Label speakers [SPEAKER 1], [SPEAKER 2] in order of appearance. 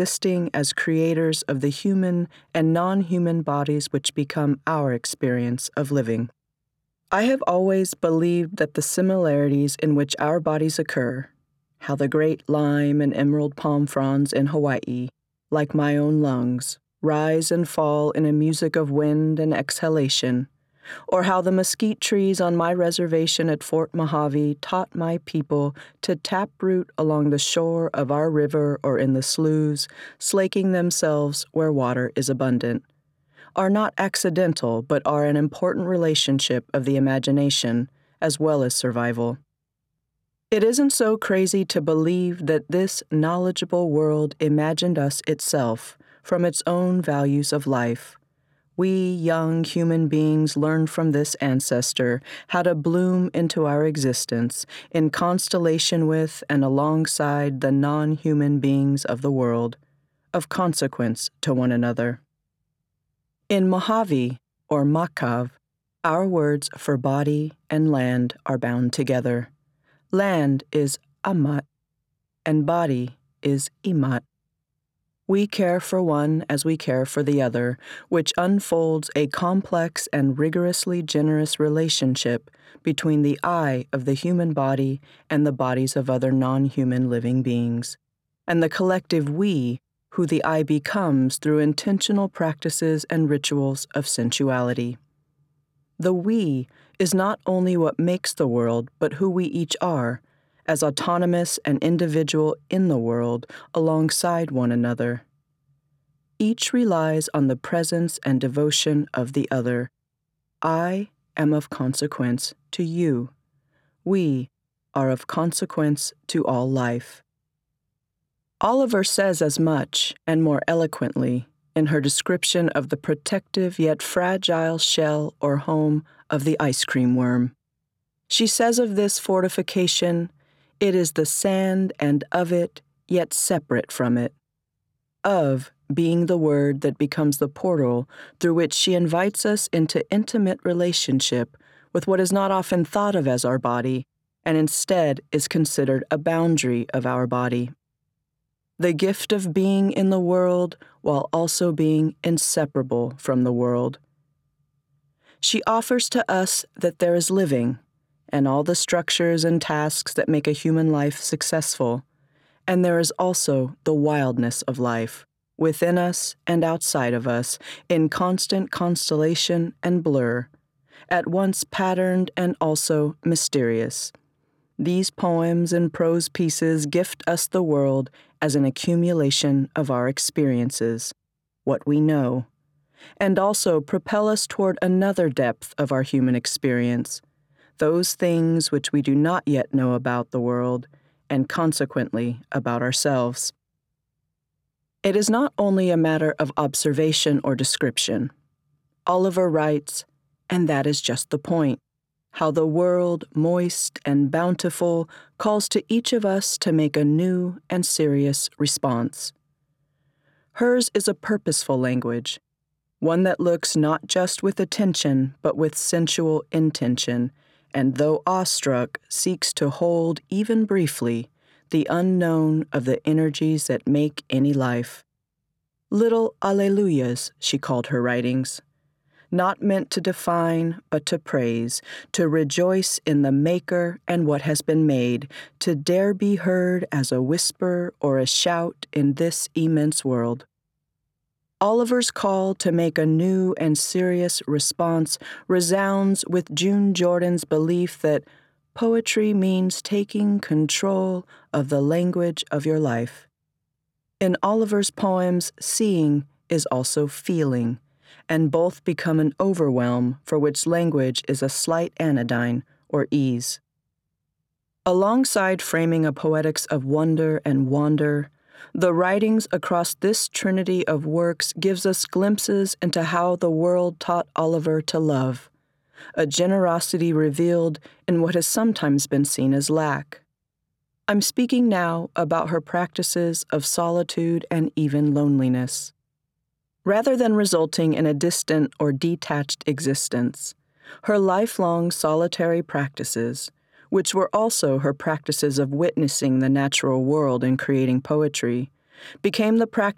[SPEAKER 1] existing as creators of the human and non-human bodies which become our experience of living. I have always believed that the similarities in which our bodies occur, how the great lime and emerald palm fronds in Hawaii, like my own lungs, rise and fall in a music of wind and exhalation, or how the mesquite trees on my reservation at Fort Mojave taught my people to taproot along the shore of our river or in the sloughs, slaking themselves where water is abundant, are not accidental but are an important relationship of the imagination as well as survival. It isn't so crazy to believe that this knowledgeable world imagined us itself from its own values of life. We young human beings learned from this ancestor how to bloom into our existence in constellation with and alongside the non-human beings of the world, of consequence to one another. In Mojave, or Makav, our words for body and land are bound together. Land is Amat, and body is Imat. We care for one as we care for the other, which unfolds a complex and rigorously generous relationship between the I of the human body and the bodies of other non-human living beings, and the collective we, who the I becomes through intentional practices and rituals of sensuality. The we is not only what makes the world, but who we each are, as autonomous and individual in the world alongside one another. Each relies on the presence and devotion of the other. I am of consequence to you. We are of consequence to all life. Oliver says as much, and more eloquently, in her description of the protective yet fragile shell or home of the ice cream worm. She says of this fortification, it is the sand and of it, yet separate from it. Of being the word that becomes the portal through which she invites us into intimate relationship with what is not often thought of as our body, and instead is considered a boundary of our body. The gift of being in the world while also being inseparable from the world. She offers to us that there is living, and all the structures and tasks that make a human life successful, and there is also the wildness of life, within us and outside of us, in constant constellation and blur, at once patterned and also mysterious. These poems and prose pieces gift us the world as an accumulation of our experiences, what we know, and also propel us toward another depth of our human experience, those things which we do not yet know about the world, and consequently about ourselves. It is not only a matter of observation or description. Oliver writes, and that is just the point, how the world, moist and bountiful, calls to each of us to make a new and serious response. Hers is a purposeful language, one that looks not just with attention, but with sensual intention, and though awestruck, seeks to hold, even briefly, the unknown of the energies that make any life. Little alleluias, she called her writings. Not meant to define, but to praise, to rejoice in the Maker and what has been made, to dare be heard as a whisper or a shout in this immense world. Oliver's call to make a new and serious response resounds with June Jordan's belief that poetry means taking control of the language of your life. In Oliver's poems, seeing is also feeling, and both become an overwhelm for which language is a slight anodyne or ease. Alongside framing a poetics of wonder and wander, the writings across this trinity of works gives us glimpses into how the world taught Oliver to love, a generosity revealed in what has sometimes been seen as lack. I'm speaking now about her practices of solitude and even loneliness. Rather than resulting in a distant or detached existence, her lifelong solitary practices, which were also her practices of witnessing the natural world and creating poetry, became the practice